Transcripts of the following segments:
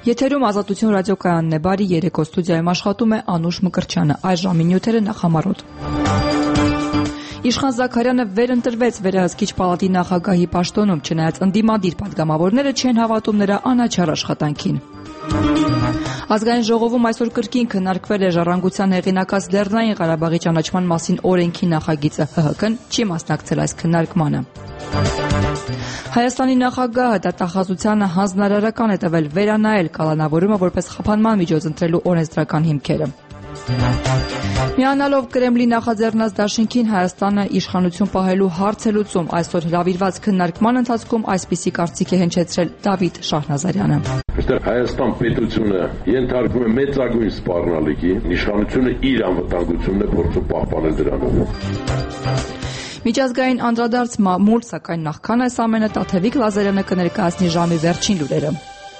Եթերում Ազատություն ռադիոկայանն է, բարի երեկո, ստուդիայում աշխատում է Անուշ Մկրտչյանը, այս ժամի նյութերը նախամարոտ։ Իշխան Զաքարյանը վերընտրվեց վերահսկիչ պալատի նախագահի պաշտոնում, չնայած ընդդիմադիր պատգամավորները չեն հավատում նրա անաչառ աշխատանքին։ Ազգային ժողովում այսօր կրկին քննարկվել է Ժառանգության հեղինակած Լեռնային Ղարաբաղի ճանաչման մասին օրենքի նախագիծը, ՀՀԿ-ն չի մասնակցել այս քննարկմանը։ Հայաստանի նախագահը դատախազությանը հանձնարարական է տվել վերանայել կալանավորումը որպես խափանման միջոց ընտրելու օրենսդրական հիմքերը։ Միանալով Կրեմլի նախաձեռնած դաշինքին Հայաստանը իշխանություն պահելու հարց է լուծում, այսօր հրավիրված քննարկման ընթացքում այսպիսի կարծիք է հնչեցրել Դավիթ Շահնազարյանը։ Այստեղ Հայաստան պետությունը ենթարկվում է մեծագույն սպառնալիքի, իշխանությունը իր անվտանգությունն է փորձում պահպանել դրանով։ Միջազգային անդրադարձ մամուլ, սակայն նախքան այս ամենը Տաթևիկ Լազարյանը կներկայացնի ժամի վերջին լուրերը։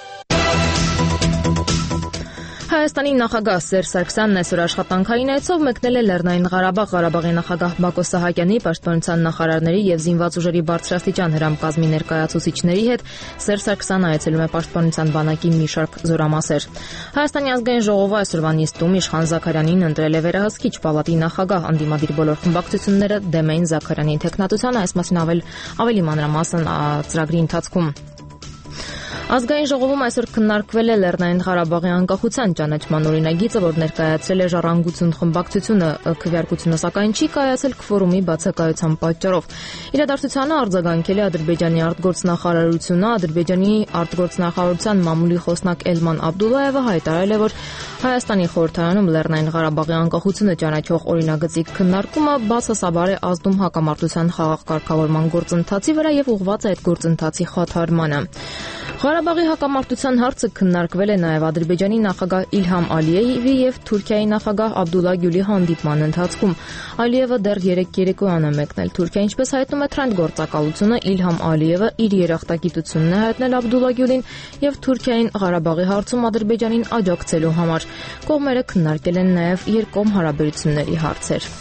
Հայաստանի նախագահ Սերժ Սարգսյանն այսօր աշխատանքային այցով մեկնել է Լեռնային Ղարաբաղ, Ղարաբաղի նախագահ Բակո Սահակյանի, պաշտպանության նախարարների եւ զինված ուժերի բարձրաստիճան հրամկազմի ներկայացուցիչների հետ Սերժ Սարգսյանը այցելում է պաշտպանության բանակի մի շարք զորամասեր։ Հայաստանի ազգային ժողովը այսօրվա նիստում Իշխան Զաքարյանին ընտրել է վերահսկիչ պալատի նախագահ, ընդդիմադիր բոլոր խմբակցությունները դեմ էին Զաքարյանի թեկնածությանը, այս մասին ավելի մանրամասն ծրագրի ընթացքում։ Ազգային ժողովում այսօր քննարկվել է Լեռնային Ղարաբաղի անկախության ճանաչման օրինագիծը, որ ներկայացրել է Ժառանգություն խմբակցությունը, քվեարկությունը սակայն չի կայացել քվորումի բացակայության պատճառով։ Իրադարձությանը արձագանքել է Ադրբեջանի արտգործնախարարությունը, Ադրբեջանի արտգործնախարարության մամուլի խոսնակ Էլման Աբդուլլայևը հայտարարել է, որ Հայաստանի խորհրդարանում Լեռնային Ղարաբաղի անկախությունը ճանաչող օրինագծի քննարկումը բացասաբար է ազդում հակամարտության խաղաղ կարգավորման գործընթացի վրա եւ ուղղված է այդ գործընթացի խաթարմանը։ Ղարաբաղի հակամարտության հարցը քննարկվել է նաև Ադրբեջանի նախագահ Իլհամ Ալիևի եւ Թուրքիայի նախագահ Աբդուլլա Գյուլի հանդիպման ընթացքում։ Ալիևը դեռ երեկոյան է մեկնել Թուրքիա, ինչպես հայտնում է Թրանդ գործակալությունը, Իլհամ Ալիևը իր երախտագիտությունն է հայտնել Աբդուլլա Գյուլին եւ Թուրքիային Ղարաբաղի հարցում Ադրբեջանին աջակցելու համար։ Կողմերը քննարկել են նաև երկկողմ հարաբերությունների հարցեր։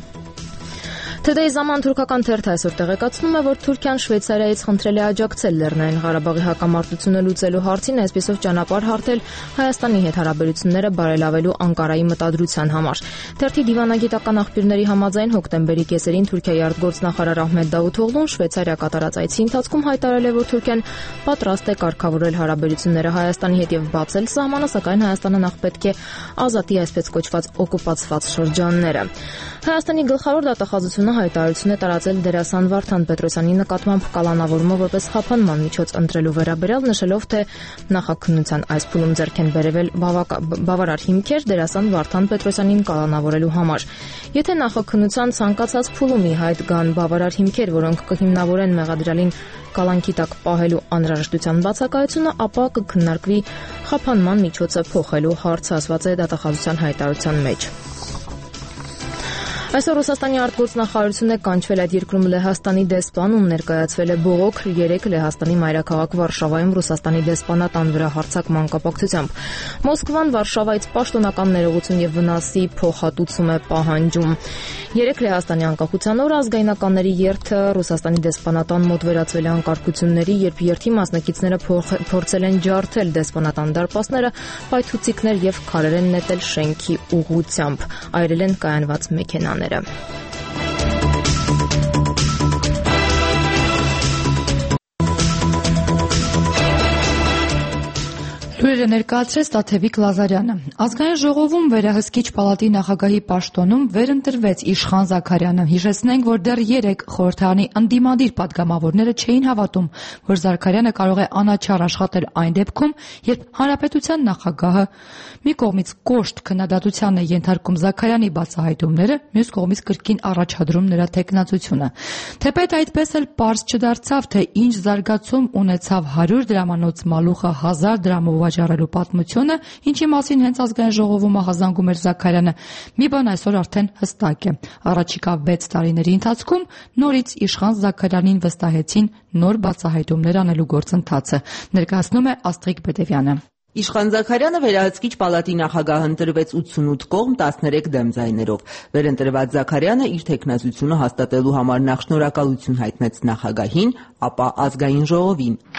Today Zaman թուրքական թերթը այսօր տեղեկացնում է, որ Թուրքիան Շվեյցարիայից խնդրել է աջակցել Լեռնային Ղարաբաղի հակամարտությունը լուծելու հարցին, այսպիսով ճանապարհ հարթել Հայաստանի հետ հարաբերությունները բարելավելու Անկարայի մտադրության համար։ Թերթի դիվանագիտական աղբյուրների համաձայն հոկտեմբերի կեսերին Թուրքիայի արտգործնախարար Ահմեդ Դավութօղլուն Շվեյցարիա կատարած այցի ընթացքում հայտարարել է, որ Թուրքիան պատրաստ է կարգավորել հարաբերությունները Հայաստանի հետ եւ բացել սահմանը, սակայն Հայաստանը նախ պետք է ազատի այսպես կոչված օկուպացված շրջանները։ Հայաստանի գլխավոր դատախազությունը հայտարարություն է տարածել դերասան Վարդան Պետրոսյանի նկատմամբ կալանավորումը որպես խափանման միջոց ընտրելու վերաբերյալ, նշելով, թե նախաքննության այս փուլում ձեռք են բերվել բավարար հիմքեր դերասան Վարդան Պետրոսյանին կալանավորելու համար։ Եթե նախաքննության ցանկացած փուլում ի հայտ գան բավարար հիմքեր, որոնք կհիմնավորեն մեղադրյալին կալանքի տակ պահելու անհրաժեշտության բացակայությունը, ապա կքննարկվի խափանման միջոցը փոխելու հարցը, ասված է դատախազության հայտարարության մեջ։ Այսօր Ռուսաստանի արտգործնախարարությունը կանչվել այդ երկրում Լեհաստանի դեսպան, ում ներկայացվել է բողոք 3 Լեհաստանի մայրաքաղաք Վարշավայում Ռուսաստանի դեսպանատան վրա հարձակման կապակցությամբ։ Մոսկվան Վարշավայից պաշտոնական ներողություն եւ վնասի փոխհատուցում է պահանջում։ 3 Լեհաստանի անկախության օրը ազգայնականների երթը Ռուսաստանի դեսպանատան մոտ վերածվել է անկարգությունների, երբ երթի մասնակիցները փորձել են ջարդել դեսպանատան դարպասները, պայթուցիկներ եւ քարեր են նետել շենքի ուղղությամբ, այրել են կայանված մեքենաները։ Լուրերը ներկայացրեց Տաթևիկ Լազարյանը։ Ազգային ժողովում վերահսկիչ պալատի նախագահի պաշտոնում վերընտրվեց Իշխան Զաքարյանը։ Հիշեցնենք, որ դեռ 3 խորհրդարանի ընդդիմադիր պատգամավորները չէին հավատում, որ Զաքարյանը կարող է անաչառ աշխատել այն դեպքում, երբ հանրապետության նախագահը մի կողմից կոշտ քննադատության է ենթարկում Զաքարյանի բացահայտումները, մյուս կողմից կրկին առաջադրում նրա թեկնածությունը։ Թեպետ այդպես էլ պարզ չդարձավ, թե ինչ զարգացում ունեցավ 100 դրամանոց մալուխը 1000 դրամով վաճառելու պատմությունը, ինչի մասին հենց ազգային ժողովում ահազանգում էր Զաքարյանը, մի բան այսօր արդեն հստակ է։ Առաջիկա 6 տարիների ընթացքում նորից Իշխան Զաքարյանին վստահեցին նոր բացահայտումներ անելու գործընթացը, ներկայացնում է Աստղիկ Պետևյանը։ Իշխան Զաքարյանը վերահսկիչ պալատի նախագահ ընտրվեց 88 կողմ 13 դեմ ձայներով։ Վերընտրված Զաքարյանը իր թեկնածությունը հաստատելու համար նախ շնորհակալություն հայտնեց նախագահին, ապա ազգային ժողովին։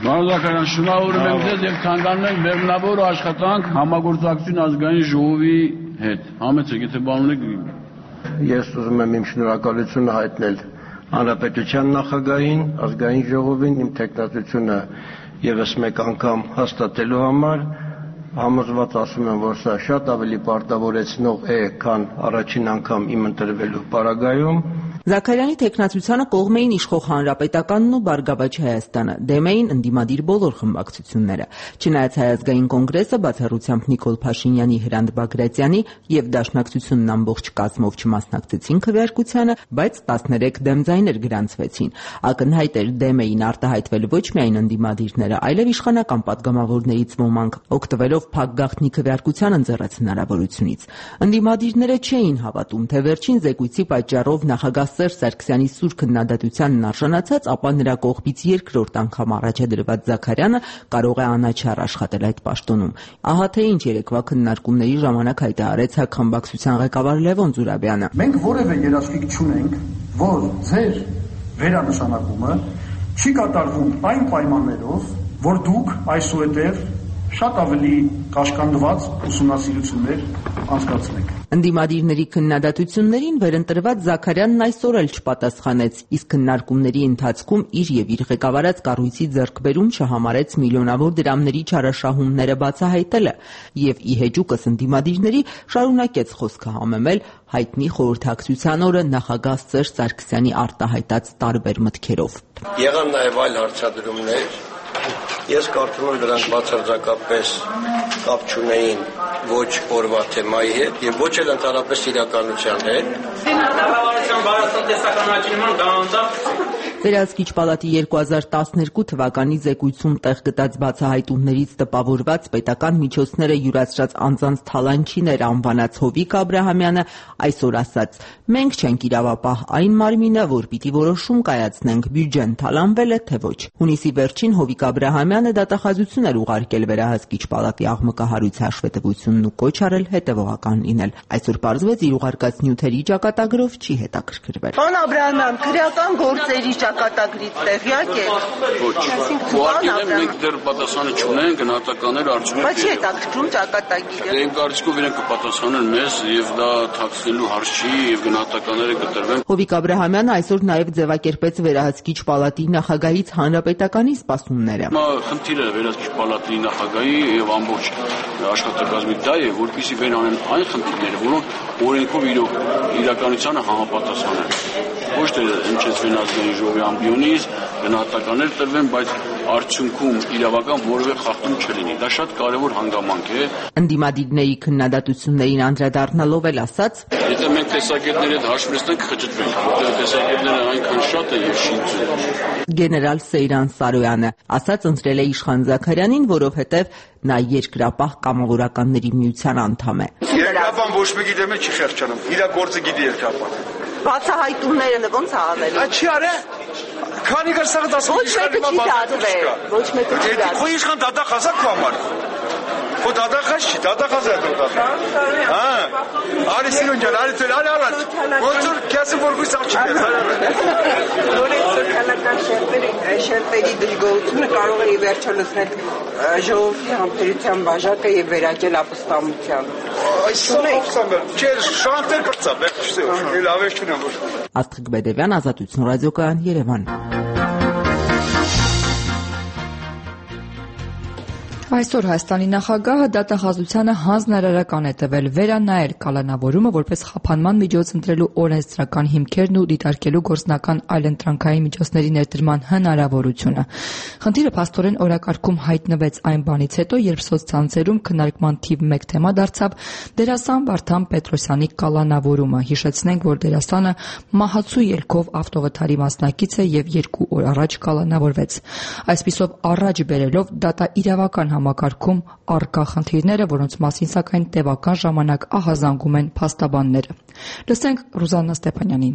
Պարոն Զաքարյան, շնորհավորում եմ ձեզ եւ ցանկանում ենք բեռնավոր աշխատանք համագործակցություն ազգային ժողովի հետ։ Համեցեք, եթե բան ունեք։ Ես ուզում եմ իմ շնորհակալությունը հայտնել Հանրապետության նախագահին, ազգային ժողովին, իմ թեկնածությունը եւս մեկ անգամ հաստատելու համար։ Համոզված ասում եմ, որ սա շատ ավելի պարտավորեցնող է, քան առաջին անգամ իմ ընտրվելու պարագայում։ Զաքարյանի թեկնածությանը կողմ էին իշխող Հանրապետականն ու Բարգավաճ Հայաստանը, դեմ էին ընդդիմադիր բոլոր խմբակցությունները։ Չնայած Հայ ազգային կոնգրեսը բացառությամբ Նիկոլ Փաշինյանի, Հրանտ Բագրատյանի եւ Դաշնակցությունն ամբողջ կազմով չմասնակցեցին քվեարկությանը, բայց 13 դեմ ձայներ գրանցվեցին։ Ակնհայտ էր դեմ էին արտահայտվել ոչ միայն ընդդիմադիրները, այլև իշխանական պատգամավորներից ոմանք, օգտվելով փակ գաղտնի քվեարկության ընձեռած հնարավորությունից։ Ընդդիմադիրները չէին հավատում, թե վերջին զեկույցի պատճառով նախագահ Սերժ Սարգսյանի սուր քննադատությանն արժանացած, ապա նրա կողմից երկրորդ անգամ առաջադրված Զաքարյանը կարող է անաչառ աշխատել այդ պաշտոնում։ Ահա թե ինչ երեկվա քննարկումների ժամանակ հայտարարեց ՀԱԿ խմբակցության ղեկավար Լևոն Զուրաբյանը։ Մենք որևէ երաշխիք չունենք, որ ձեր վերանշանակումը չի կատարվում այն պայմաններով, որ դուք այսուհետև շատ ավելի կաշկանդված ուսումնասիրություններ անցկացնեք։ Ընդդիմադիրների քննադատություններին վերընտրված Զաքարյանն այսօր էլ չպատասխանեց, իսկ քննարկումների ընթացքում իր եւ իր ղեկավարած կառույցի ձեռքբերում չհամարեց միլիոնավոր դրամների չարաշահումները բացահայտելը եւ ի հեճուկս ընդդիմադիրների շարունակեց խոսքը համեմել հայտնի խորհրդակցության օրը նախագահ Սերժ Սարգսյանի արտահայտած տարբեր մտքերով։ Եղան նաեւ այլ հարցադրումներ։ Ես կարծում եմ դրանք բացարձակապես կապ չունեին ոչ օրվա թեմայի հետ եւ ոչ էլ ընդհանրապես իրականության հետ։ Վերահսկիչ պալատի 2012 թվականի զեկույցում տեղ գտած բացահայտումներից տպավորված պետական միջոցները յուրացրած անձանց թալանչիներ անվանած Հովիկ Աբրահամյանը այսօր ասաց. մենք չենք իրավապահ այն մարմինը, որ պիտի որոշում կայացնենք բյուջեն թալանվել է թե ոչ։ Հունիսի վերջին Հովիկ Աբրահամյանը դատախազություն էր ուղարկել վերահսկիչ պալատի աղմկահարույց հաշվետվությունն ու կոչ արել հետևողական լինել։ Այսօր պարզվեց իր ուղարկած նյութերի ճակատագրով չի հետաքրքրվել։ Պարոն Աբրահամյան, քրեական գործերի ճակատագրից տեղյակ եք։ Ոչ։ Ուղարկել մենք դեռ պատասխանը չունենք, գնահատականներ արժում են։ Բայց չի հետաքրքրում ճակատագիրը։ Իմ կարծիքով իրենք կպատասխանեն մեզ եւ դա թաքցնելու հարց չի եւ գնահատականները կտրվեն։ Հովիկ Աբրահամյանը այսօր նաեւ ձևակերպեց վերահսկիչ պալատի նախագահից հանրապետականի սպասումները։ Խնդիրը վերահսկիչ պալատի նախագահի եւ ամբողջ աշխատակազմի դա է, որպեսզի վեր անեն այն խնդիրները, որոնք օրենքով իրականությանը համապատասխան են։ Ոչ թե հնչեցվեն ազգային ժողովի ամբիոնից, գնահատականներ տրվեն, բայց արդյունքում իրավական որևէ խախտում չլինի։ Դա շատ կարևոր հանգամանք է։ Ընդդիմադիրների քննադատություններին անդրադառնալով էլ ասաց. Եթե մենք տեսակետների հետ հաշվեցնենք, խճճվենք, որտեղ տեսակետները այնքան շատ են եւ շինծուն։ Գեներալ Սեյրան Սարոյանը ասաց ընտրել է Իշխան Զաքարյանին, որովհետև նա երկրապահ կամավորականների միության անդամ է։ Երկրապահ ոչ մեկի դեմ չի խեղճանում, իր գործը գիտի երկրապահը։ Բացահայտումները ոնց է անել։ Չի արել։ Քանի գարսաղ դասում ոչ մեկը չի դատվել։ Քո իշխան դատախազ է քո համար։ Քո դատախազ չի, դատախազ է դատախազ։ Հա։ Արի սիրուն ջան, արի ծեր, արի առաջ։ Ոնց որ քեսը որգույս աղջիկ է, հարավը։ Նորից սոցիալական շերտերի դժգոհությունը կարող է ի վերջո լցնել ժողովրդի համբերության բաժակը եւ վերակել ապստամության։ Չէ, շանտեր բրծա, բերքշտի, լավ է չունեմ որ։ Աստղիկ Բեդևյան, Ազատություն ռադիոկայան, Երևան։ Այսօր Հայաստանի նախագահը դատախազությանը հանձնարարական է տվել վերանայել կալանավորումը որպես խափանման միջոց ընտրելու օրենսդրական հիմքերն ու դիտարկելու գործնական այլընտրանքային միջոցների ներդրման հնարավորությունը։ Խնդիրը փաստորեն օրակարգում հայտնվեց այն բանից հետո, երբ սոցցանցերում քննարկման թիվ 1 թեմա դարձավ դերասան Վարդան Պետրոսյանի կալանավորումը։ Հիշեցնենք, որ դերասանը մահացու ելքով ավտովթարի մասնակից է եւ 2 օր առաջ կալանավորվեց։ Այսպիսով առաջ բերելով դատա իրավական համակարգում առկա խնդիրները, որոնց մասին սակայն տևական ժամանակ ահազանգում են փաստաբանները։ Լսենք Ռուզաննա Ստեփանյանին։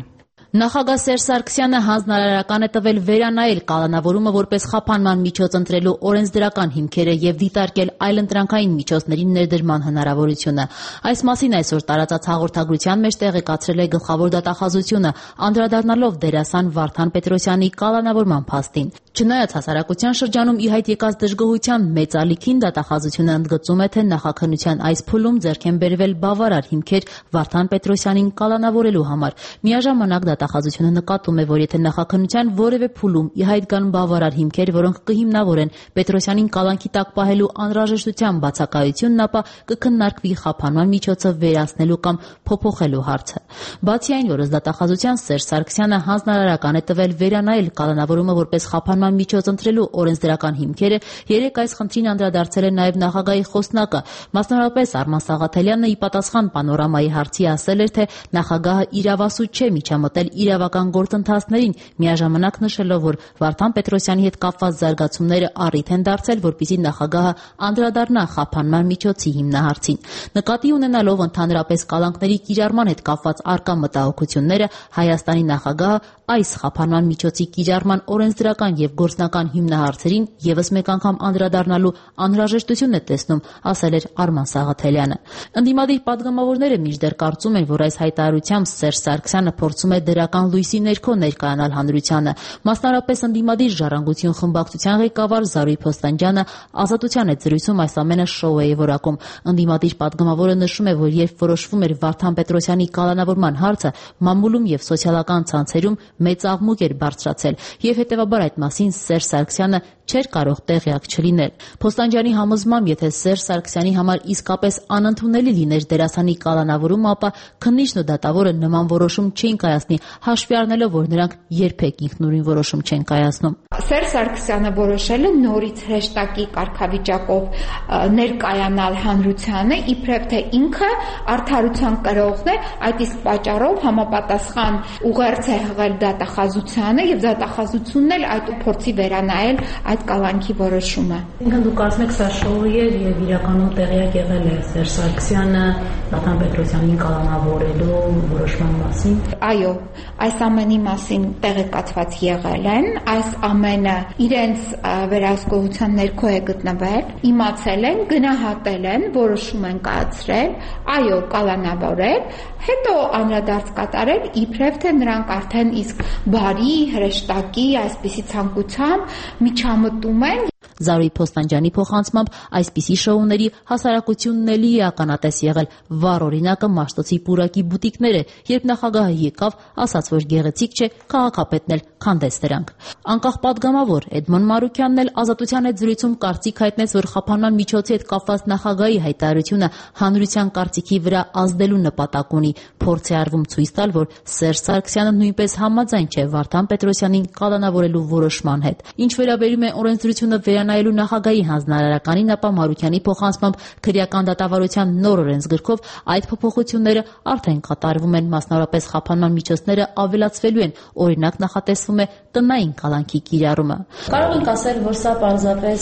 Նախագահ Սերժ Սարգսյանը հանձնարարական է տվել վերանայել կալանավորումը որպես խափանման միջոց ընտրելու օրենսդրական հիմքերը եւ դիտարկել այլընտրանքային միջոցների ներդրման հնարավորությունը։ Այս մասին այսօր տարածած հաղորդագրության մեջ տեղեկացրել է գլխավոր դատախազությունը, անդրադառնալով դերասան Վարդան Պետրոսյանի կալանավորման փաստին։ Չնայած հասարակության շրջանում ի հայտ եկած դժգոհության մեծ ալիքին, դատախազությունը ընդգծում է, թե նախաքննության այս փուլում ձեռք են բերվել բավարար հիմքեր Վարդան Պետրոսյանին կալանավորելու համար։ Միաժամանակ դատախազությունը նկատում է, որ եթե նախաքննության որևէ փուլում ի հայտ գան բավարար հիմքեր, որոնք կհիմնավորեն Պետրոսյանին կալանքի տակ պահելու անհրաժեշտության բացակայությունն, ապա կքննարկվի խափանման միջոցը վերացնելու կամ փոփոխելու հարցը։ Բացի այն, որ դատախազության Սերժ Սարգսյանը հանձնարարական է տվել վերանայել կալանավորումը որպես խափանման միջոց ընտրելու օրենսդրական հիմքերը, երեկ այս խնդրին անդրադարձել է նաև նախագահի խոսնակը։ Մասնավորապես Արման Սաղաթելյանը ի պատասխան Պանորամայի հարցի ասել էր, թե նախագահը իրավասու չէ միջամտել իրավական գործընթացներին, միաժամանակ նշելով, որ Վարդան Պետրոսյանի հետ կապված զարգացումները առիթ են դարձել, որպեսզի նախագահը անդրադառնա խափանման միջոցի հիմնահարցին։ Նկատի ունենալով ընդհանրապես կալանքների կիրառման հետ կապված առկա մտահոգությունները, Հայաստանի նախագահը այս խափանման միջոցի կիրառման օրենսդրական եւ գործնական հիմնահարցերին եւս մեկ անգամ անդրադառնալու անհրաժեշտություն է տեսնում, ասել էր Արման Սաղաթելյանը։ Ընդդիմադիր պատգամավորները մինչդեռ կարծում են, որ այս հայտարարությամբ Սերժ Սարգսյանը փորձում է դրական լույսի ներքո ներկայանալ հանրությանը։ Մասնավորապես ընդդիմադիր ժառանգություն խմբակցության ղեկավար Զարուհի Փոստանջյանը Ազատության հետ զրույցում այս ամենը շոու է որակում։ Ընդդիմադիր պատգամավորը նշում է, որ երբ որոշվում էր Վարդան Պետրոսյանի կալանավորման հարցը, մամուլում եւ սոցիալական ցանցերում մեծ աղմուկ էր բարձրացել եւ հետեւաբար այդ մասին Սերժ Սարգսյանը չէր կարող տեղյակ չլինել։ Փոստանջյանի համոզմամբ, եթե Սերժ Սարգսյանի համար իսկապես անընդունելի լիներ դերասանի կալանավորումը, ապա քննիչն ու դատավորը նման որոշում չէին կայացնի, հաշվի առնելով, որ նրանք երբեք ինքնուրույն որոշում չեն կայացնում։ Սերժ Սարգսյանը որոշել է նորից հրեշտակի կարգավիճակով ներկայանալ հանրությանը, իբրև թե ինքը արդարության կրողն է, այդ իսկ պատճառով համապատասխան ուղերձ է հղել դատախազությանը եւ դատախազությունն էլ այդ փորձի վերանայել այդ կալանքի որոշումը։ Ինքն դուք կարծում եք սա շոու է եւ իրականում տեղյակ եղել է Սերժ Սարգսյանը Վարդան Պետրոսյանին կալանավորելու որոշման մասին։ Այո, այս ամենի մասին տեղեկացված եղել են, այս ամենը իրենց վերահսկողության ներքո է գտնվել, իմացել են, գնահատել են, որոշում են կայացրել, այո, կալանավորել, հետո անդրադարձ կատարել, իբրև թե նրանք արդեն իսկ բարի, հրեշտակի, այսպիսի ցանկությամբ միջամտում են։ Զարուհի Փոստանջյանի փոխանցմամբ այսպիսի շոուների հասարակությունն էլի է ականատես եղել։ Վառ օրինակը Մաշտոցի պուրակի բուտիկները, երբ նախագահը եկավ, ասաց, որ գեղեցիկ չէ, քաղաքապետն էլ քանդեց դրանք։ Անկախ պատգամավոր Էդմոն Մարուկյանն էլ Ազատության հետ զրույցում կարծիք հայտնեց, որ խափանման միջոցի հետ կապված նախագահի հայտարարությունը հանրության կարծիքի վրա ազդելու նպատակ ունի։ Փորձ է արվում ցույց տալ, որ Սերժ Սարգսյանը նույնպես համաձայն չէ Վարդան Պետրոսյանին կալանավորելու որոշման հետ։ Ինչ վերաբերում է օրենսդրությունը վերանայելու նախագահի հանձնարարականին, ապա Մարուկյանի փոխանցմամբ քրեական դատավարության նոր օրենսգրքով այդ փոփոխությունները արդեն կատարվում են, մասնավորապես խափանման միջոցները ավելացվելու են, օրինակ նախատեսվում է տնային կալանքի կիրառումը։ Կարող ենք ասել, որ սա պարզապես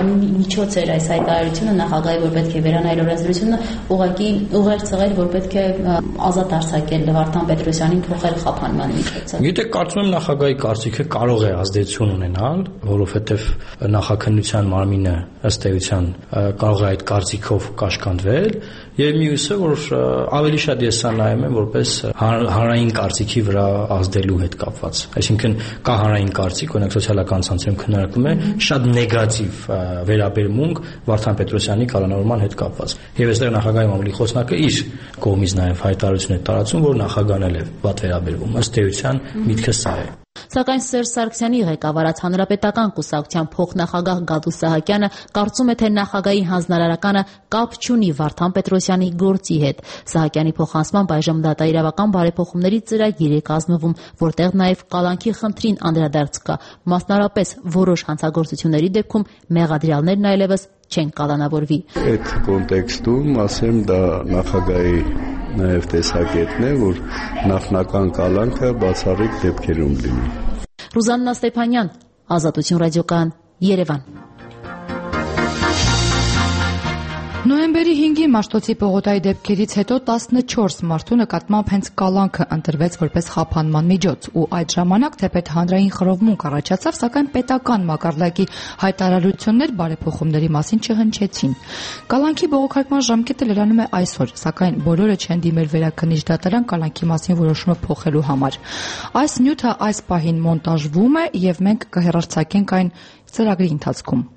միջոց էր այս հայտարարությունը նախագահի, որ պետք է վերանայել օրենսդրությունը, ուղղակի ուղերձ եղել, որ պետք է ազատ արձակել Վարդան Պետրոսյանին, փոխել խափանման միջոցը։ Գիտեք, կարծում եմ նախագահի կարծիքը կարող է ազդեցություն ունենալ, որովհետև նախաքննության մարմինը ըստ էության կարող է այդ կարծիքով կաշկանդվել, եւ մյուսը, որ ավելի շատ ես սա նայում եմ որպես հանրային կարծիքի վրա ազդելու հետ կապված։ Այսինքն կա հանրային կարծիք, օրինակ սոցիալական ցանցերում քննարկվում է շատ նեգատիվ վերաբերմունք Վարդան Պետրոսյանի կալանավորման հետ կապված։ Եվ այստեղ նախագահի մամուլի խոսնակը իր կողմից նաեւ հայտարարություն է տարածում, որ նախագահն էլ է վատ վերաբերվում։ Ըստ էության միտքը սա է։ Սակայն Սերժ Սարգսյանի ղեկավարած Հանրապետական կուսակցության փոխնախագահ Գադուս Սահակյանը կարծում է, թե նախագահի հանձնարարականը կապ չունի Վարդան Պետրոսյանի գործի հետ։ Սահակյանի փոխանցմամբ այժմ դատաիրավական բարեփոխումների ծրագիր է կազմվում, որտեղ նաև կալանքի խնդրին անդրադարձ կա։ Մասնավորապես որոշ հանցագործությունների դեպքում մեղադրյալներն այլևս չեն կալանավորվի։ Այդ կոնտեքստում ասեմ, դա նախագահի նաև տեսակետն է, որ նախնական կալանքը բացառիկ դեպքերում լինի։ Ռուզաննա Ստեփանյան, Ազատություն ռադիոկայան, Երևան։ Նոյեմբերի 5-ի Մաշտոցի պողոտայի դեպքերից հետո 14 մարդու նկատմամբ հենց կալանքը ընտրվեց որպես խափանման միջոց ու այդ ժամանակ թեպետ հանրային խռովմունք առաջացավ, սակայն պետական մակարդակի հայտարարություններ բարեփոխումների մասին չհնչեցին։ Կալանքի բողոքարկման ժամկետը լրանում է այսօր, սակայն բոլորը չեն դիմել վերաքննիչ դատարան կալանքի մասին որոշումը փոխելու համար։ Այս նյութը այս պահին մոնտաժվում է եւ մենք կհեռարձակենք այն ծրագրի ընթացքում։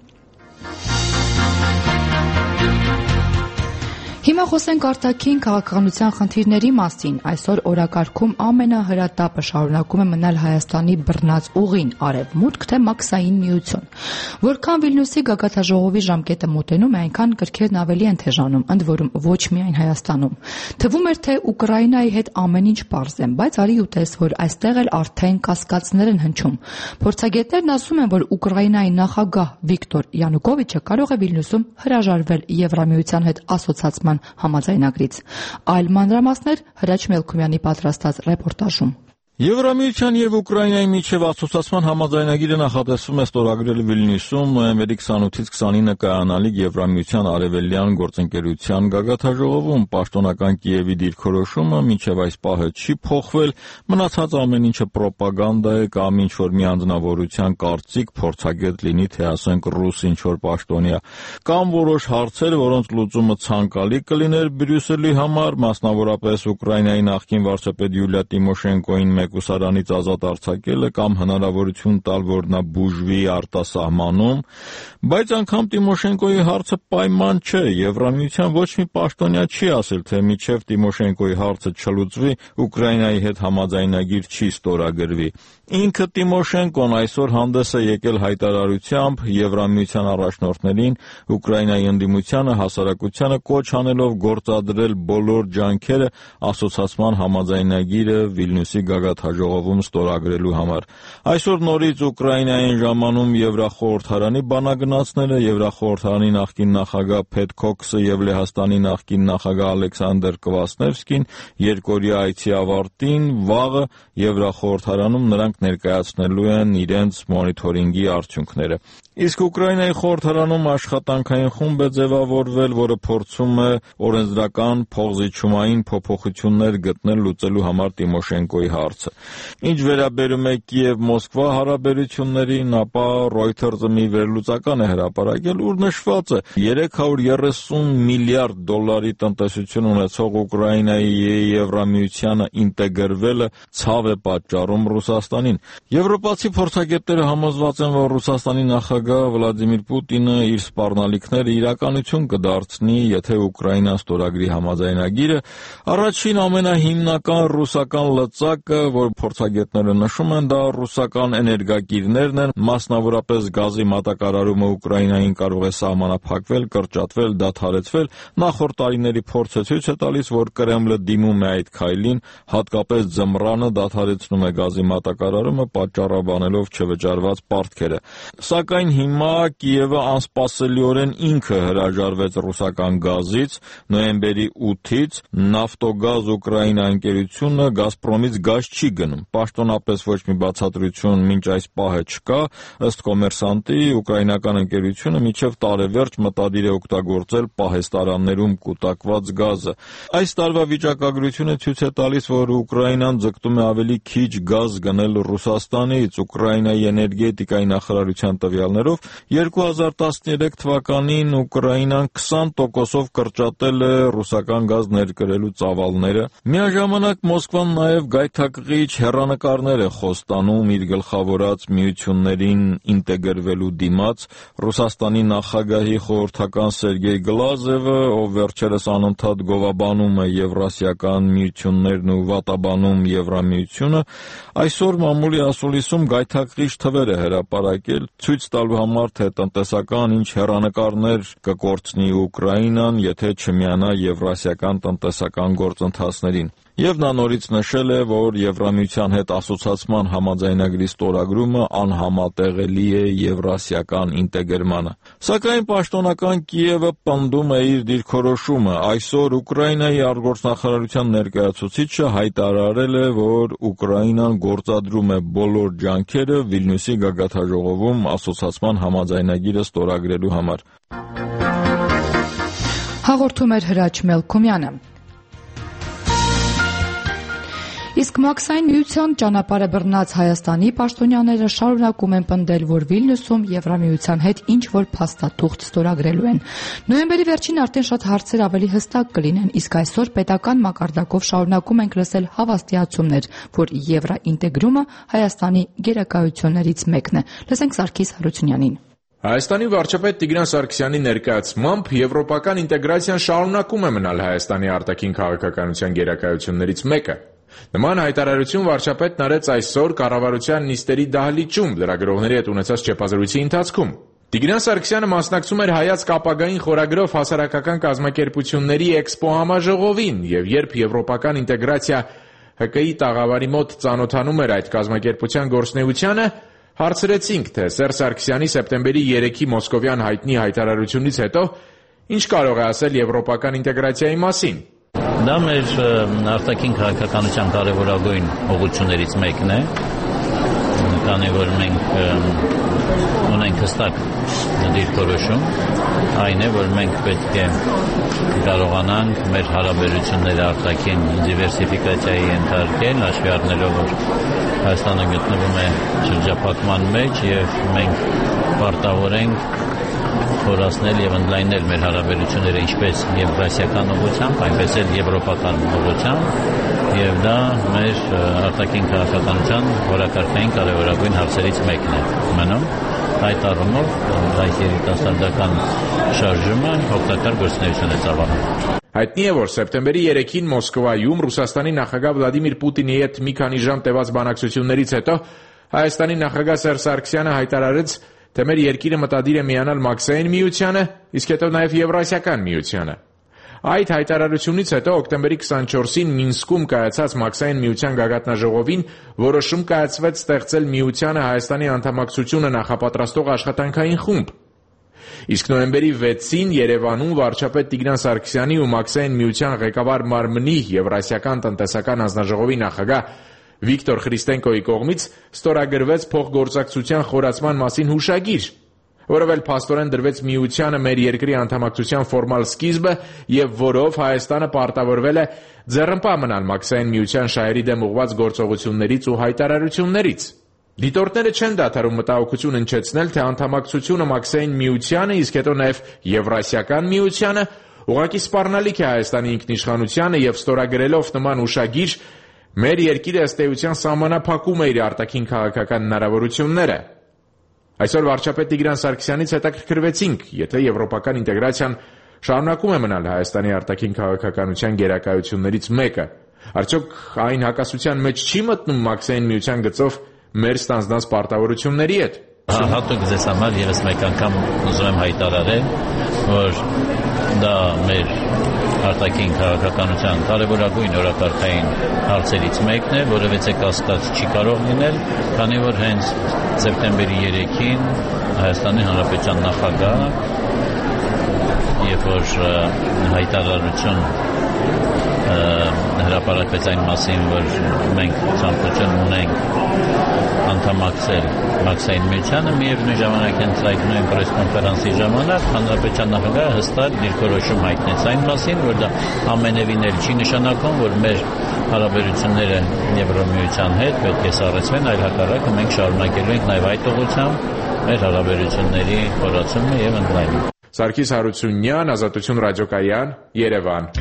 Հիմա խոսենք արտաքին քաղաքականության խնդիրների մասին։ Այսօր օրակարգում ամենահրատապը շարունակում է մնալ Հայաստանի բռնած ուղին արևմուտք թե մաքսային միություն։ Որքան Վիլնյուսի գագաթաժողովի ժամկետը մոտենում է, այնքան կրքերն ավելի են թեժանում, ընդ որում ոչ միայն Հայաստանում։ Թվում էր, թե Ուկրաինայի հետ ամեն ինչ պարզ է, բայց արի ու տես, որ այստեղ էլ արդեն կասկածներ են հնչում։ Փորձագետներն ասում են, որ Ուկրաինայի նախագահ Վիկտոր Յանուկովիչը կարող է Վիլնյուսում հրաժարվել Եվրամիության հետ ասոցացման համաձայնագրից։ Այլ մանրամասներ Հրաչ Մելքումյանի պատրաստած ռեպորտաժում։ Եվրամիության եւ Ուկրաինայի միջև ասոցացման համաձայնագիրը նախատեսվում է ստորագրել Վիլնյուսում նոյեմբերի 28-ից 29-ը կայանալիք Եվրամիության արևելյան գործընկերության գագաթաժողովում։ Պաշտոնական Կիևի դիրքորոշումը մինչև այս պահը չի փոխվել, մնացած ամեն ինչը պրոպագանդա է կամ ինչ-որ մի անձնավորության կարծիք, փորձագետ լինի, թե ասենք ռուս ինչ-որ պաշտոնյա, կամ որոշ հարցեր, որոնց լուծումը ցանկալի կլիներ Բրյուսելի համար, մասնավորապես Ուկրաինայի նախկին վարչապետ Յուլիա Տիմոշենկոին մեկուսարանից ազատ արձակելը կամ հնարավորություն տալ, որ նա բուժվի արտասահմանում, բայց անգամ Տիմոշենկոյի հարցը պայման չէ։ Եվրամիության ոչ մի պաշտոնյա չի ասել, թե մինչև Տիմոշենկոյի հարցը չլուծվի, Ուկրաինայի հետ համաձայնագիր չի ստորագրվի։ Ինքը Տիմոշենկոն այսօր հանդես է եկել հայտարարությամբ Եվրամիության առաջնորդներին Ուկրաինայի ընդդիմությանը, հասարակությանը կոչ անելով գործադրել բոլոր ջանքերը ասոցացման համաձայնագիրը Վիլնյուսի գագաթաժողովում ստորագրելու համար։ Այսօր նորից Ուկրաինային ժամանում Եվրախորհրդարանի բանագնացները, Եվրախորհրդարանի նախկին նախագահ Փետ Քոքսը եւ Լեհաստանի նախկին նախագահ Ալեքսանդր Կվասնևսկին երկօրյա այցի ավարտին վաղը Եվրախորհրդարանում նրանք ներկայացնելու են իրենց մոնիթորինգի արդյունքները։ Իսկ Ուկրաինայի խորհրդարանում աշխատանքային խումբ է ձևավորվել, որը փորձում է օրենսդրական փոխզիջումային փոփոխություններ գտնել լուծելու համար Տիմոշենկոյի հարցը։ Ինչ վերաբերում է Կիև-Մոսկվա հարաբերություններին, ապա Reuters-ը մի վերլուծական է հրապարակել, ուր նշված է 330 միլիարդ դոլարի տնտեսություն ունեցող Ուկրաինայի Եվրամիությանը ինտեգրվելը ցավ է պատճառում Ռուսաստանին։ Եվրոպացի փորձագետները համոզված են, որ Ռուսաստանի նախագահ Վլադիմիր Պուտինը իր սպառնալիքները իրականություն կդարձնի, եթե Ուկրաինան ստորագրի համաձայնագիրը։ Առաջին ամենահիմնական ռուսական լծակը, որ փորձագետները նշում են, դա ռուսական էներգակիրներն են, մասնավորապես գազի մատակարարումը Ուկրաինային կարող է սահմանափակվել, կրճատվել, դադարեցվել։ Նախորդ տարիների փորձը ցույց է տալիս, որ Կրեմլը դիմում է այդ քայլին, հատկապես ձմռանը դադարեցնում է գազի մատակարարումը, պատճառաբանելով չվճարված պարտքերը։ Սակայն հիմա Կիևը անսպասելիորեն ինքը հրաժարվեց ռուսական գազից։ Նոյեմբերի 8-ից Նավտոգազ Ուկրաինա ընկերությունը Գազպրոմից գազ չի գնում։ Պաշտոնապես ոչ մի բացատրություն մինչ այս պահը չկա։ Ըստ Կոմերսանտի, ուկրաինական ընկերությունը մինչև տարեվերջ մտադիր է օգտագործել պահեստարաններում կուտակված գազը։ Այս տարվա վիճակագրությունը ցույց է տալիս, որ Ուկրաինան ձգտում է ավելի քիչ գազ գնել Ռուսաստանից։ Ուկրաինայի էներգետիկայի նախարարության տվյալներով 2013 թվականին Ուկրաինան 20%-ով կրճատել է ռուսական գազ ներկրելու ծավալները։ Միաժամանակ Մոսկվան նաև գայթակղիչ հեռանկարներ է խոստանում իր գլխավորած միություններին ինտեգրվելու դիմաց։ Ռուսաստանի նախագահի խորհրդական Սերգեյ Գլազևը, ով վերջերս անընդհատ գովաբանում է Եվրասիական միություններն ու վատաբանում Եվրամիությունը, այսօր մամուլի ասուլիսում գայթակղիչ թվեր է հրապարակել, ցույց տալու համար, թե տնտեսական ինչ հեռանկարներ կկորցնի Ուկրաինան, եթե չմիանա եվրասիական տնտեսական գործընթացներին։ Եվ նա նորից նշել է, որ Եվրամիության հետ ասոցացման համաձայնագրի ստորագրումը անհամատեղելի է եվրասիական ինտեգրմանը։ Սակայն պաշտոնական Կիևը պնդում է իր դիրքորոշումը։ Այսօր Ուկրաինայի արտգործնախարարության ներկայացուցիչը հայտարարել է, որ Ուկրաինան գործադրում է բոլոր ջանքերը Վիլնյուսի գագաթաժողովում ասոցացման համաձայնագիրը ստորագրելու համար։ Հաղորդում էր Հրաչ Մելքումյանը։ Իսկ Մաքսային միության ճանապարհը բռնած Հայաստանի պաշտոնյաները շարունակում են պնդել, որ Վիլնյուսում Եվրամիության հետ ինչ-որ փաստաթուղթ ստորագրելու են։ Նոյեմբերի վերջին արդեն շատ հարցեր ավելի հստակ կլինեն, իսկ այսօր պետական մակարդակով շարունակում ենք լսել հավաստիացումներ, որ եվրաինտեգրումը Հայաստանի գերակայություններից մեկն է։ Լսենք Սարգիս Հարությունյանին։ Հայաստանի վարչապետ Տիգրան Սարգսյանի ներկայացմամբ եվրոպական ինտեգրացիան շարունակում է մնալ Հայաստանի արտաքին քաղաքականության գերակայություններից մեկը։ Նման հայտարարություն վարչապետն արեց այսօր կառավարության նիստերի դահլիճում լրագրողների հետ ունեցած ճեպազրույցի ընթացքում։ Տիգրան Սարգսյանը մասնակցում էր հայացք ապագային խորագրով հասարակական կազմակերպությունների էքսպո համաժողովին, եւ երբ եվրոպական ինտեգրացիա ՀԿ-ի տաղավարի մոտ ծանոթանում էր այդ կազմակերպության գործունեությանը, հարցրեցինք, թե Սերժ Սարգսյանի սեպտեմբերի 3-ի մոսկովյան հայտնի հայտարարությունից հետո ինչ կարող է ասել եվրոպական ինտեգրացիայի մասին։ Դա մեր արտաքին քաղաքականության կարևորագույն ուղղություններից մեկն է, քանի որ մենք ունենք հստակ դիրքորոշում, այն է, որ մենք պետք է կարողանանք մեր հարաբերությունները արտաքին դիվերսիֆիկացիայի ենթարկել, հաշվի առնելով, որ Հայաստանը գտնվում է շրջափակման մեջ եւ մենք պարտավոր ենք խորացնել եւ ընդլայնել մեր հարաբերությունները ինչպես եվրասիական ուղղությամբ, այնպես էլ եվրոպական ուղղությամբ եւ դա մեր արտաքին քաղաքականության որակարգային կարևորագույն հարցերից մեկն է մնում։ Այդ առումով այս երիտասարդական շարժումը օգտակար գործունեություն է ծավալում։ Հայտնի է, որ սեպտեմբերի 3-ին Մոսկվայում Ռուսաստանի նախագահ Վլադիմիր Պուտինի հետ մի քանի ժամ տևած բանակցություններից հետո Հայաստանի նախագահ Սերժ Սարգսյանը հայտարարեց, թե մեր երկիրը մտադիր է միանալ Մաքսային միությանը, իսկ հետո նաև Եվրասիական միությանը։ Այդ հայտարարությունից հետո օկտեմբերի 24-ին Մինսկում կայացած Մաքսային միության գագաթնաժողովին որոշում կայացվեց ստեղծել միությանը Հայաստանի անդամակցությունը նախապատրաստող աշխատանքային խումբ։ Իսկ նոյեմբերի 6-ին Երևանում վարչապետ Տիգրան Սարգսյանի ու Մաքսային միության ղեկավար մարմնի Եվրասիական տնտեսական հանձնաժողովի նախագահ Վիկտոր Խրիստենկոյի կողմից ստորագրվեց փոխգործակցության խորացման մասին հուշագիր, որով էլ փաստորեն դրվեց միությանը մեր երկրի անդամակցության ֆորմալ սկիզբը եւ որով Հայաստանը պարտավորվել է ձեռնպահ մնալ Մաքսային միության շահերի դեմ ուղղված գործողություններից ու հայտարարություններից։ Դիտորդները չեն դադարում մտահոգություն հնչեցնել, թե անդամակցությունը Մաքսային միությանը, իսկ հետո նաև Եվրասիական միությանը ուղղակի սպառնալիք է Հայաստանի ինքնիշխանությանը եւ ստորագրելով նման հուշագիր մեր երկիրը ըստ էության սահմանափակում է իր արտաքին քաղաքական հնարավորությունները։ Այսօր վարչապետ Տիգրան Սարգսյանից հետաքրքրվեցինք, եթե եվրոպական ինտեգրացիան շարունակում է մնալ Հայաստանի արտաքին քաղաքականության գերակայություններից մեկը, արդյոք այն հակասության մեջ չի մտնում Մաքսային միության գծով մեր ստանձնած պարտավորությունների հետ։ Հատուկ ձեզ համար եւս մեկ անգամ ուզում եմ հայտարարել, որ դա մեր արտաքին քաղաքականության կարևորագույն օրակարգային հարցերից մեկն է, որովհետեւ կասկած չի կարող լինել, քանի որ հենց սեպտեմբերի 3-ին Հայաստանի Հանրապետության նախագահը, երբ որ հայտարարություն հրապարակվեց այն մասին, որ մենք ցանկություն ունենք անդամակցել Մաքսային միությանը, միևնույն ժամանակ հենց այդ նույն պրեսկոնֆերանսի ժամանակ հանրապետության նախագահը հստակ դիրքորոշում հայտնեց այն մասին, որ դա ամենևին էլ չի նշանակում, որ մեր հարաբերությունները Եվրամիության հետ պետք է սառեցվեն, այլ հակառակը մենք շարունակելու ենք նաև այդ ուղղությամբ մեր հարաբերությունների խորացումը եւ ընդլայնումը։ Սարգիս Հարությունյան, Ազատություն ռադիոկայան, Երևան։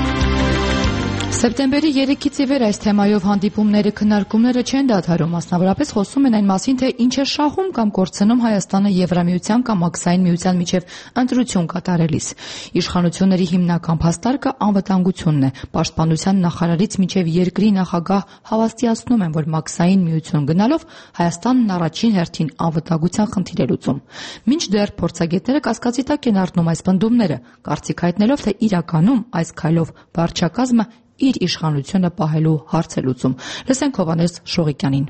Սեպտեմբերի 3-ից ի վեր այս թեմայով հանդիպումները, քննարկումները չեն դադարում, մասնավորապես խոսում են այն մասին, թե ինչ է շահում կամ կորցնում Հայաստանը Եվրամիության կամ Մաքսային միության միջև ընտրություն կատարելիս։ Իշխանությունների հիմնական փաստարկը անվտանգությունն է։ Պաշտպանության նախարարից մինչև երկրի նախագահ հավաստիացնում են, որ Մաքսային միություն գնալով Հայաստանն առաջին հերթին անվտանգության խնդիր է լուծում։ Մինչդեռ փորձագետները կասկածի տակ են առնում այս պնդումները, կարծիք հայտնելով, թե իրականում այս քայլով վարչակազմը իր իշխանությունը պահելու հարց է լուծում։ Լսենք Հովհաննես Շողիկյանին։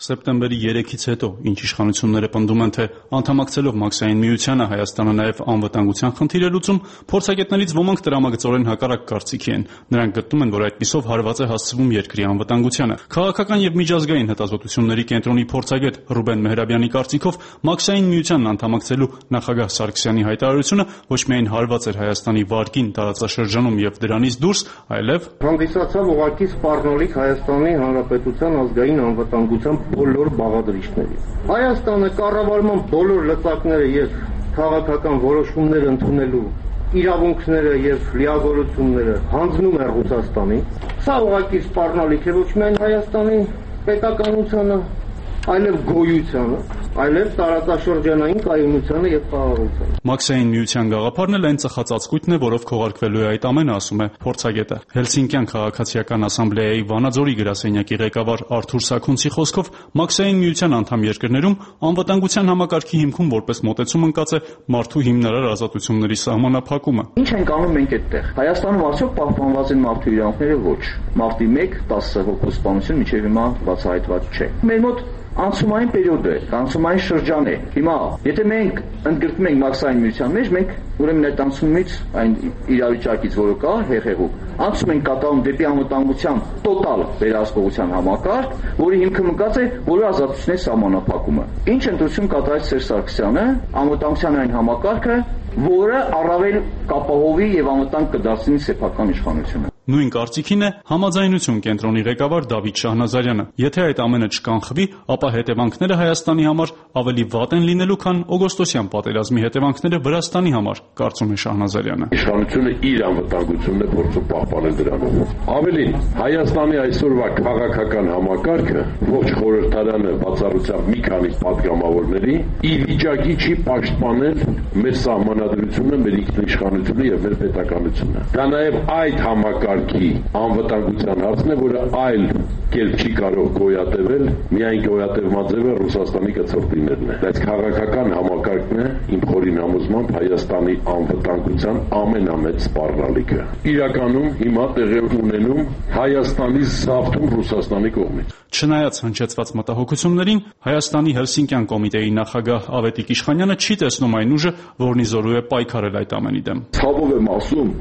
Սեպտեմբերի 3-ից հետո, ինչ իշխանությունները պնդում են, թե անդամակցելով Մաքսային միությանը Հայաստանը նաև անվտանգության խնդիր է լուծում, փորձագետներից ոմանք տրամագծորեն հակառակ կարծիքի են։ Նրանք գտնում են, որ այդպիսով հարված է հասցվում երկրի անվտանգությանը։ Քաղաքական եւ միջազգային հետազոտությունների կենտրոնի փորձագետ Ռուբեն Մեհրաբյանի կարծիքով Մաքսային միությանն անդամակցելու նախագահ Սարգսյանի հայտարարությունը ոչ միայն հարված էր Հայաստանի վարկին տարածաշրջանում եւ դրանից դուրս, այլև հանդիսացավ ուղղակի սպառնալիք Հայաստանի Հանրապետության ազգային անվտանգության բոլոր բաղադրիչների։ Հայաստանը կառավարման բոլոր լծակները եւ քաղաքական որոշումներ ընդունելու իրավունքները եւ լիավորությունները հանձնում է Ռուսաստանին։ Սա ուղղակի սպառնալիք է ոչ միայն Հայաստանի պետականությանը, այլև գոյությանը, այլև տարածաշրջանային կայունությանը եւ խաղաղությանը։ Մաքսային միության գաղափարն էլ այն ծխածածկույթն է, որով քողարկվելու է այդ ամենը, ասում է փորձագետը։ Հելսինկյան քաղաքացիական ասամբլեայի Վանաձորի գրասենյակի ղեկավար Արթուր Սաքունցի խոսքով Մաքսային միության անդամ երկրներում անվտանգության համակարգի հիմքում որպես մոտեցում ընկած է մարդու հիմնարար ազատությունների սահմանափակումը։ Ինչ ենք անում մենք այդտեղ։ Հայաստանում արդյոք պահպանված են մարդու իրավունքները? Ոչ։ Մարտի 1-10 հոգու սպանություն մինչև հիմա բացահայտված չէ։ Մեր մոտ անցումային պերիոդ է, անցումային շրջան է։ Հիմա, եթե մենք ընդգրկում ենք Մաքսային միության մեջ, մենք ուրեմն այդ անցումից, այն իրավիճակից, որը կա, հեղեղուկ, անցում ենք կատարում դեպի անվտանգության տոտալ վերահսկողության համակարգ, որի հիմքը մկած է բոլոր ազատությունների սահմանափակումը։ Ինչ ընտրություն կատարեց Սերժ Սարգսյանը, անվտանգության այն համակարգը, որը առավել կապահովի եւ անվտանգ կդարձնի սեփական իշխանությունը։ Նույն կարծիքին է համաձայնություն կենտրոնի ղեկավար Դավիթ Շահնազարյանը։ Եթե այդ ամենը չկանխվի, ապա հետևանքները Հայաստանի համար ավելի վատ են լինելու, քան օգոստոսյան պատերազմի հետևանքները Վրաստանի համար, կարծում է Շահնազարյանը։ Իշխանությունը իր անվտանգությունն է փորձում պահպանել դրանով։ Ավելին, Հայաստանի այսօրվա քաղաքական համակարգը ողջ խորհրդարանը բացառությամբ մի քանի պատգամավորների ի վիճակի չի պաշտպանել մեր սահմանադրությունը, մեր ինքնիշխանությունը եւ մեր պետականությունը։ Դա նաեւ այդ համակարգի անվտանգության հարցն է, որը այլ կերպ չի կարող գոյատևել, միայն գոյատևման ձևը Ռուսաստանի կցորդիներն է։ Բայց քաղաքական համակարգն է իմ խորին համոզմամբ Հայաստանի անվտանգության ամենամեծ սպառնալիքը։ Իրականում հիմա տեղի ունենում Հայաստանի զավթում Ռուսաստանի կողմից։ Չնայած հնչեցված մտահոգություններին, Հայաստանի Հելսինկյան կոմիտեի նախագահ Ավետիք Իշխանյանը չի տեսնում այն ուժը, որն ի զորու է պայքարել այդ ամենի դեմ։ Ցավով եմ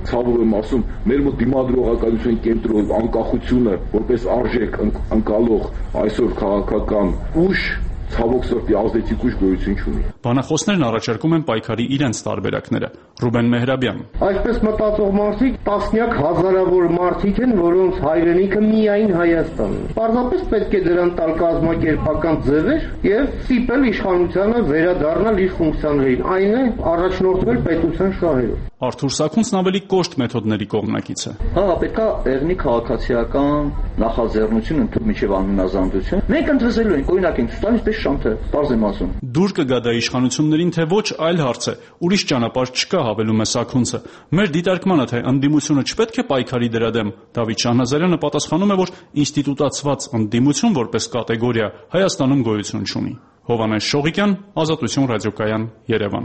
ասում, մեր մոտ դիմադրողականության կենտրոն անկախությունը որպես արժեք ընկալող այսօր քաղաքական ուժ ցավոք սրտի ազդեցիկ ուժ գոյություն չունի։ Բանախոսներն առաջարկում են պայքարի իրենց տարբերակները։ Ռուբեն Մեհրաբյան։ Այսպես մտածող մարդիկ տասնյակ հազարավոր մարդիկ են, որոնց հայրենիքը միայն Հայաստանն է։ Պարզապես պետք է դրան տալ կազմակերպական ձևեր եւ ստիպել իշխանությանը վերադառնալ իր ֆունկցիաներին, այն է առաջնորդվել պետության շահերով։ Արթուր Սաքունցն ավելի կոշտ մեթոդների կողմնակից է։ Հա, պետքա եղնի քաղաքացիական նախաձեռնություն ընդդեմ միջև անհնազանդություն։ Մենք ընդվզելու ենք, օրինակ ենք ցույց տալիս շանթը, բարձ եմ ասում։ Դուր կգա դա իշխանություններին, թե ոչ, այլ հարց է։ Ուրիշ ճանապարհ չկա, հավելում է Սաքունցը։ Մեր դիտարկմանը, թե ընդդիմությունը չպետք է պայքարի դրա դեմ, Դավիթ Շահնազարյանը պատասխանում է, որ ինստիտուտացված ընդդիմություն որպես կատեգորիա Հայաստանում գոյություն չունի։ Հովհաննես Շողիկյան, Ազատություն ռադիոկայան, Երևան։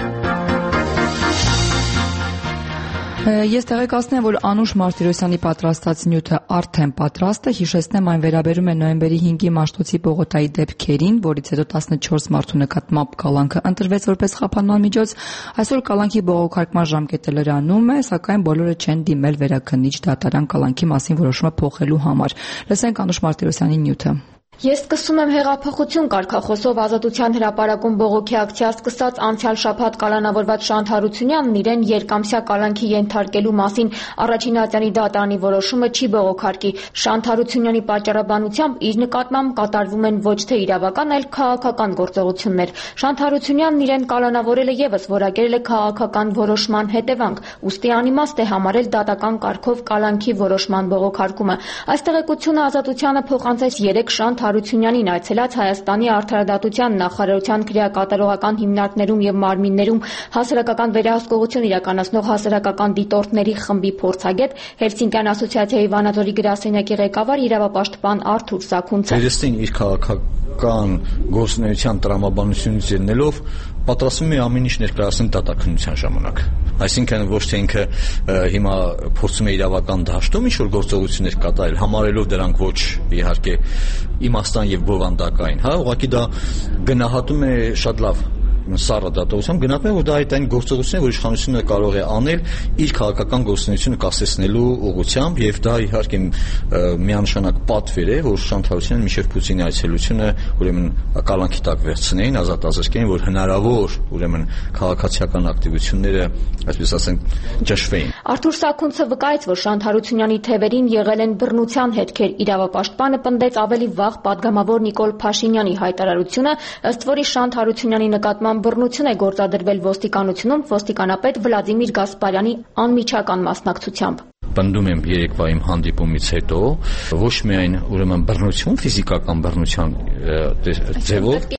Ես տեղեկացնեմ, որ Անուշ Մարտիրոսյանի պատրաստած նյութը արդեն պատրաստ է, հիշեցնեմ, այն վերաբերում է նոյեմբերի 5-ի Մաշտոցի Պողոտայի դեպքերին, որից հետո 14 մարդու նկատմամբ կալանքը ընտրվեց որպես խափանման միջոց։ Այսօր կալանքի բողոքարկման ժամկետը լրանում է, սակայն բոլորը չեն դիմել վերաքննիչ դատարան կալանքի մասին որոշումը փոխելու համար։ Լսենք Անուշ Մարտիրոսյանի նյութը։ Ես սկսում եմ հեղափոխություն կարգախոսով Ազատության հրապարակում բողոքի ակցիա սկսած անցյալ շաբաթ կալանավորված Շանթ Հարությունյանն իրեն երկամսյա կալանքի ենթարկելու մասին առաջին ատյանի դատարանի որոշումը չի բողոքարկի։ Շանթ Հարությունյանի պատճառաբանությամբ իր նկատմամբ կատարվում են ոչ թե իրավական, այլ քաղաքական գործողություններ։ Շանթ Հարությունյանն իրեն կալանավորել է եւս որակել է քաղաքական որոշման հետևանք, ուստի անիմաստ է համարել դատական կարգով կալանքի որոշման բողոքարկումը։ Այս տեղեկությունը Ազատությանը փոխանցեց 3 Շանթ Հարությունյանին այցելած Հայաստանի արդարադատության նախարարության քրեակատարողական հիմնարկներում եւ մարմիններում հասարակական վերահսկողություն իրականացնող հասարակական դիտորդների խմբի փորձագետ Հելսինկյան ասոցիացիայի Վանաձորի գրասենյակի ղեկավար իրավապաշտպան Արթուր Սաքունցը։ Վերստին իր քաղաքական քաղաքական գործունեության տրամաբանությունից ելնելով պատրաստվում է ամեն ինչ ներկայացնել դատաքննության ժամանակ։ Այսինքն ոչ թե ինքը հիմա փորձում է իրավական դաշտում ինչ-որ գործողություններ կատարել, համարելով դրանք ոչ իհարկե իմաստան եւ բովանդակային, հա, ուղղակի դա գնահատում է շատ լավ սառը դատողությամբ գնահատում է, որ դա այն գործողությունն է, որ իշխանությունը կարող է անել իր քաղաքական գործունեությունը կասեցնելու ուղղությամբ եւ դա իհարկե միանշանակ պատվեր է, որ Շանթարյանն մինչեւ Պուտինի այցելությունը ուրեմն կալանքի տակ վերցնեին, ազատազրկեին, որ հնարավոր ուրեմն քաղաքացիական ակտիվությունները, այսպես ասենք, ճշվեին։ Արթուր Սաքունցը վկայեց, որ Շանթ Հարությունյանի թևերին եղել են բռնության հետքեր։ Իրավապաշտպանը պնդեց ավելի վաղ падգամավոր Նիկոլ Փաշինյանի հայտարարությունը, ըստ որի Շանթ Հարությունյանի նկատմամբ բռնություն է գործադրվել ոստիկանությունում ոստիկանապետ Վլադիմիր Գասպարյանի անմիջական մասնակցությամբ։ Պնդում եմ երեկվա իմ հանդիպումից հետո ոչ միայն ուրեմն բռնություն, ֆիզիկական բռնության ձևով